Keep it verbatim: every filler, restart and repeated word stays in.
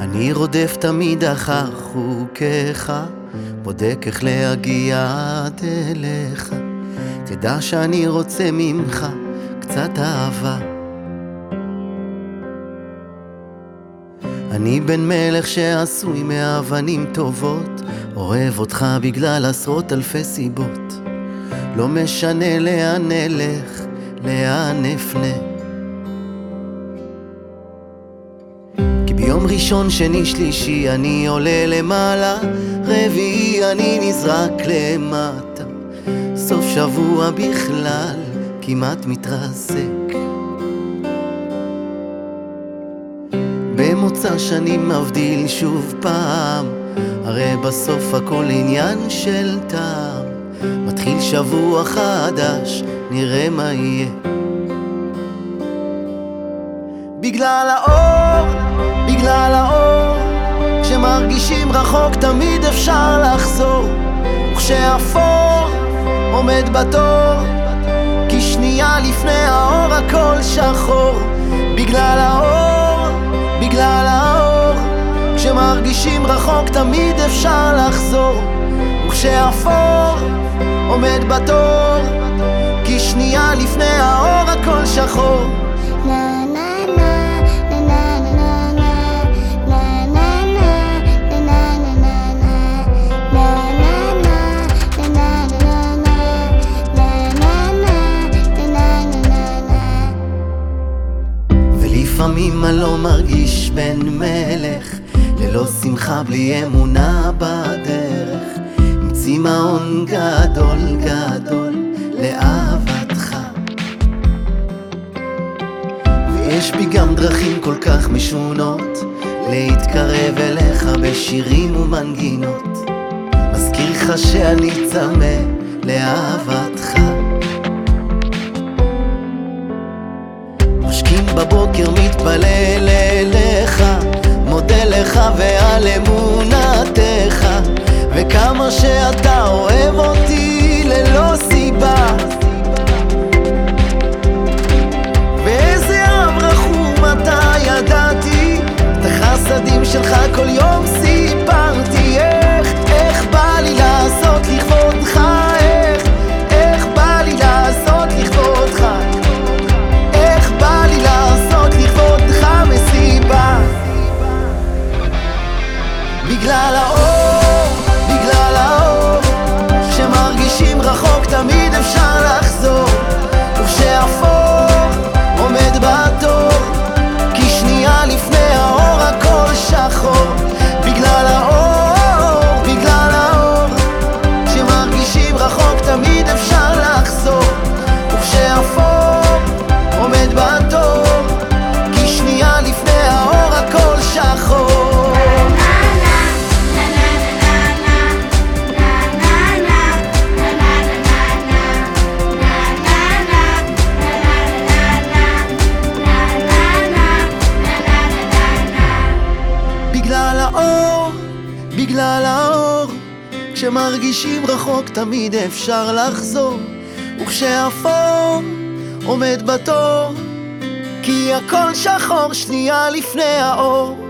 אני רודף תמיד אחר חוקיך, בודק איך להגיע עד אליך. תדע שאני רוצה ממך קצת אהבה. אני בן מלך שעשוי מאבנים טובות, אוהב אותך בגלל עשרות אלפי סיבות. לא משנה לאן נלך, לאן נפנה, כי ביום ראשון, שני, שלישי אני עולה למעלה, רביעי אני נזרק למטה, סוף שבוע בכלל כמעט מתרסק. במוצא שאני מבדיל שוב פעם, הרי בסוף הכל עניין של טעם. מתחיל שבוע חדש, נראה מה יהיה. בגלל האור, בגלל האור, כשמרגישים רחוק תמיד אפשר לחזור. וכשאפור עומד בתור, כי שנייה לפני האור הכל שחור. בגלל האור, בגלל האור, כשמרגישים רחוק תמיד אפשר לחזור. וכשאפור עומד בתור, כי שנייה לפני האור הכל שחור. ולפעמים אני לא מרגיש בן מלך, ללא שמחה בלי אמונה בדרך, עם צמאון גדול גדול לאהבתך. ויש בי גם דרכים כל כך משונות להתקרב אליך בשירים ומנגינות, מזכיר לך שאני צמא לאהבתך. משכים בבוקר מתפלל אליך, מודה לך ועל אמונתך, וכמה שאתה אוהב אותי ללא סיבה. ואיזה אב רחום אתה, ידעתי את החסדים שלך כל יום סיפרתי. איך, איך בא לי לעשות לכבודך, איך, איך בא לי לעשות לכבודך, איך בא לי לעשות לכבודך מסיבה. בגלל האור, בגלל האור, כשמרגישים רחוק תמיד אפשר לחזור. וכשאפור עומד בתור, כי שנייה לפני האור הכל שחור. בגלל האור, בגלל האור, כשמרגישים רחוק תמיד אפשר לחזור. וכשאפור עומד בתור, כי שנייה לפני האור הכל שחור. בגלל האור, בגלל האור, כשמרגישים רחוק תמיד אפשר לחזור. וכשאפור עומד בתור, כי הכל שחור שנייה לפני האור.